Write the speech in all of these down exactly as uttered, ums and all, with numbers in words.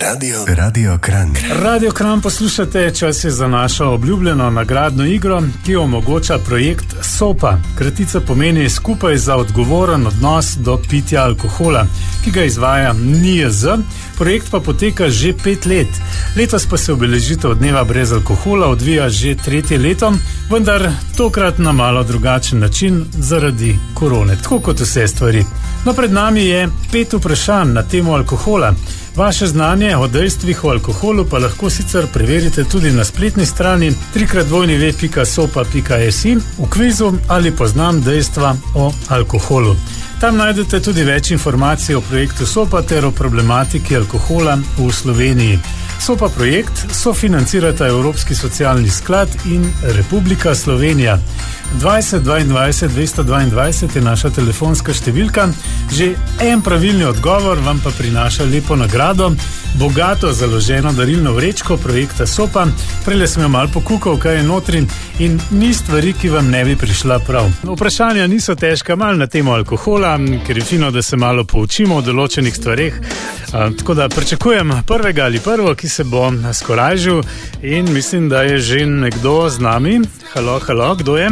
Radio, Radio Kran. Radio Kran poslušate, čas je za našo obljubljeno nagradno igro, ki omogoča projekt SOPA. Kratica pomeni skupaj za odgovoren odnos do pitja alkohola, ki ga izvaja N I Z. Projekt pa poteka že pet let. Letos pa se obeležitev dneva brez alkohola odvija že tretje leto, vendar tokrat na malo drugačen način zaradi korone, tako kot vse stvari. No, pred nami je pet vprašanj na temo alkohola. Vaše znanje o dejstvih o alkoholu pa lahko sicer preverite tudi na spletni strani tri krat w pika sopa pika si v kvizu ali poznam dejstva o alkoholu. Tam najdete tudi več informacij o projektu SOPA ter o problematiki alkohola v Sloveniji. SOPA projekt sofinancirata Evropski socialni sklad in Republika Slovenija. dvajset dvaindvajset dvesto dvaindvajset je naša telefonska številka. Že en pravilni odgovor vam pa prinaša lepo nagrado, bogato založeno darilno vrečko projekta SOPA. Prele sem jo malo pokukal, kaj je notri, in ni stvari, ki vam ne bi prišla prav. Vprašanja niso težka, malo na temo alkohola, ker je fino, da se malo poučimo o določenih stvareh. A, tako da pričakujem prvega ali prvo, ki se bo skorajžil, in mislim, da je že nekdo z nami. Halo, halo, kdo je?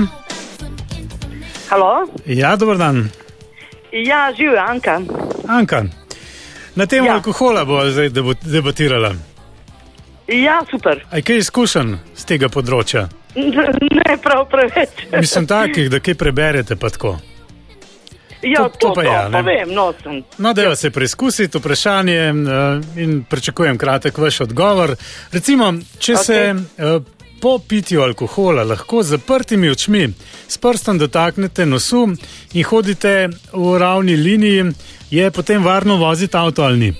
Halo? Ja, dober dan. Ja, živi, Anka. Anka, na temo ja. alkohola bo zdaj debatirala. Ja, super. Aj kaj izkušen z tega področja? Ne, prav preveč. Mislim takih, da kaj preberete pa tako. Ja, to, to, pa, to ja, pa vem, no sem. No, dajva se preizkusiti vprašanje uh, in pričakujem kratek vaš odgovor. Recimo, če okay. se uh, po pitju alkohola lahko z zaprtimi očmi s prstom dotaknete nosu in hodite v ravni liniji, je potem varno voziti avto ali ni?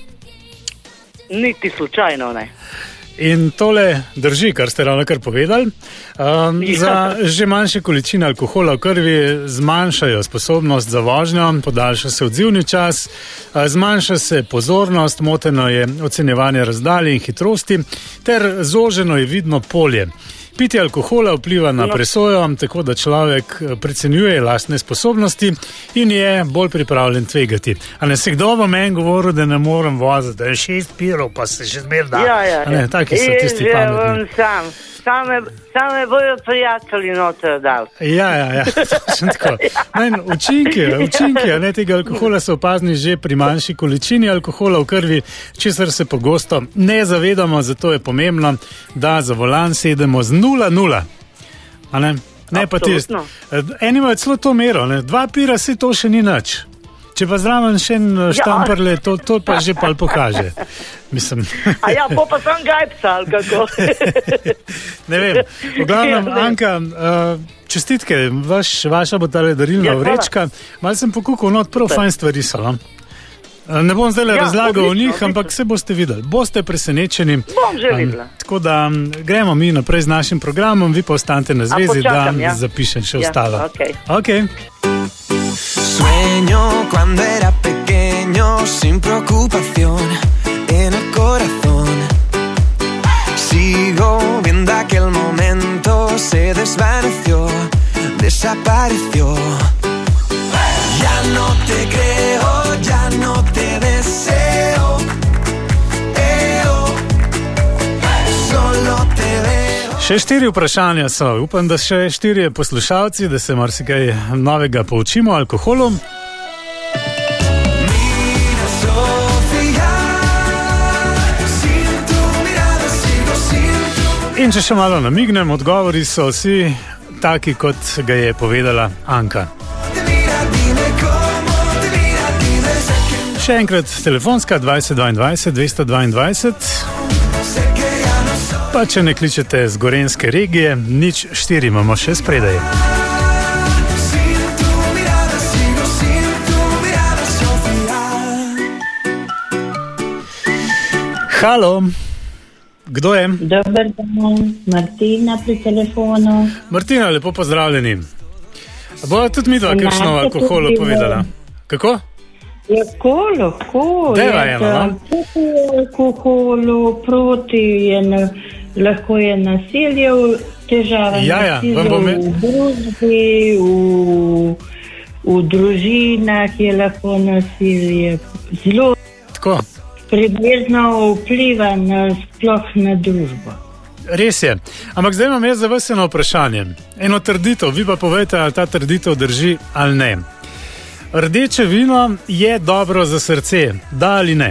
Niti slučajno ne. In tole drži, kar ste ravno kar povedali. Um, ja. Za že manjše količine alkohola v krvi zmanjšajo sposobnost za vožnjo, podaljša se odzivni čas, zmanjša se pozornost, moteno je ocenjevanje razdalje in hitrosti ter zoženo je vidno polje. Pitje alkohola vpliva na presojo, tako da človek precenjuje lastne sposobnosti in je bolj pripravljen tvegati. A ne se kdo v meni govoril, da ne morem voziti, da je šest pirov, pa se še zmer da. Ja, ja, ja. Ne, taki so tisti pametni. Sam, same, same bojo prijatelji noter dal. Ja, ja, ja, točno tako. Ne, učinki, učinki ne, tega alkohola so opazni že pri manjši količini alkohola v krvi, česar se pogosto ne zavedamo, zato je pomembno, da za volan sedemo z nula nula. A ne? Ne pa tisti. Eni imajo celo to mero, ne? Dva pira, se to še ni nič. Če pa zraven še en štamperle, to, to pa že pal pokaže. Mislim. A ja, po pa sem gajpca, ali kako? Ne vem. V glavnem, Anka, uh, čestitke, vaš, vaša bo tale darilna ja, vrečka. Malo sem pokukal, no, prav fajn stvari so. No? Ne bom zdaj le ja, razlagal odlično, o njih, odlično. Ampak se boste videli. Boste presenečeni. Bom že videla. Um, tako da um, gremo mi naprej z našim programom, vi pa ostanete na zvezi, počakam, da ja. zapišem še ja, ostalo. Okay. Okay. Sueño cuando era pequeño sin preocupación en el corazón. Sigo viendo aquel momento, se desvaneció, desapareció. Ya no te creo, ya no te deseo. Eo, solo te veo. Še štiri vprašanja so. Upam, da še štirje poslušalci, da se marsikaj novega poučimo o alkoholu. In če še malo namignem, odgovori so vsi taki, kot ga je povedala Anka. Še enkrat telefonska dvajset dvaindvajset dvesto dvaindvajset. Pa če ne kličete z gorenjske regije, nič štiri imamo še spredaj. Halo, kdo je? Dober dan, Martina pri telefonu. Martina, lepo pozdravljeni. Bo tudi mi dva kakšno alkoholu povedala? Kako? Lahko, lahko. Deva eno, no? Proti alkoholu, proti je na, lahko je nasilje, težava ja, ja, nasilje bom... v družbi, v, v družinah je lahko nasilje. Zelo. Tako. približno vpliva na sploh na družbo. Res je. Ampak zdaj imam jaz za vas eno vprašanje. Eno trditev, vi pa povejte, ali ta trditev drži ali ne. Rdeče vino je dobro za srce, da ali ne?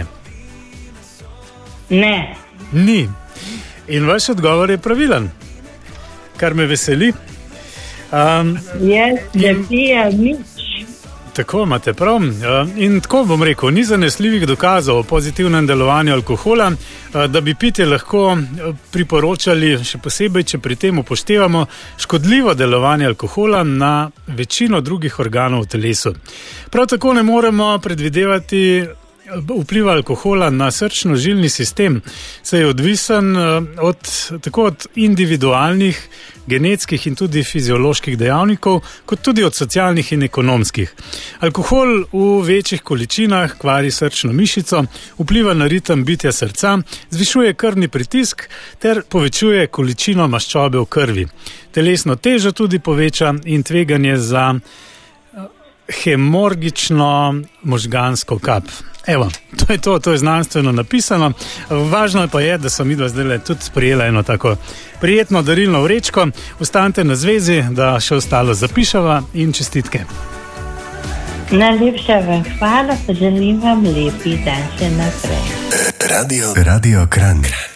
Ne. Ni. In vaš odgovor je pravilen, kar me veseli. Um, Jaz ne pijem nič. Tako imate prav. In tako bom rekel, ni zanesljivih dokazov o pozitivnem delovanju alkohola, da bi pitje lahko priporočali, še posebej, če pri tem upoštevamo škodljivo delovanje alkohola na večino drugih organov v telesu. Prav tako ne moremo predvidevati vpliva alkohola na srčno-žilni sistem, saj je odvisen od, tako od individualnih, genetskih in tudi fizioloških dejavnikov, kot tudi od socialnih in ekonomskih. Alkohol v večjih količinah kvari srčno mišico, vpliva na ritem bitja srca, zvišuje krvni pritisk ter povečuje količino maščobe v krvi. Telesno težo tudi poveča in tveganje za hemorgično možgansko kap. Evo, to je to, to je znanstveno napisano. Važno pa je, da sem midva zdaj tudi sprejela eno tako prijetno darilno vrečko. Ostanite na zvezi, da še ostalo zapišava in čestitke. Najlepša vam hvala, pa želim vam lepi dan še naprej. Radio, Radio Kranj.